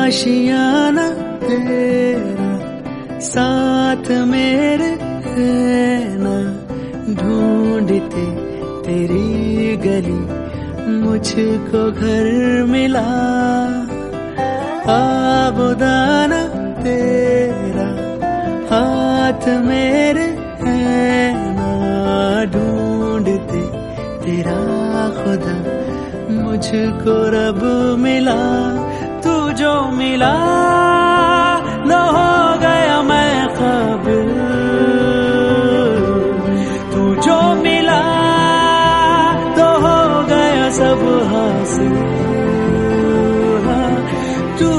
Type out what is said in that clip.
आशियाना तेरा साथ मेरे रहना, ढूंढते तेरी गली मुझको घर मिला। आबुदाना तेरा हाथ मेरे रहना, ढूंढते तेरा खुदा मुझको रब मिला। तू जो मिला